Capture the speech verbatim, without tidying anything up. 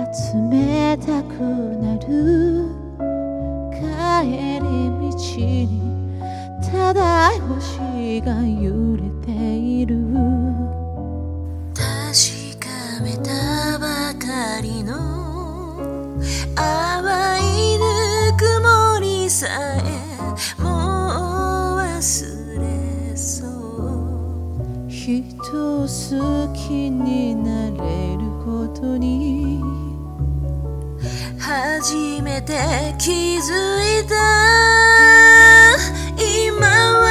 冷たくなる帰り道にただ星が揺れている確かめたばかりの淡いぬくもりさえもう忘れそう人を好きになれることに初めて気づいた今は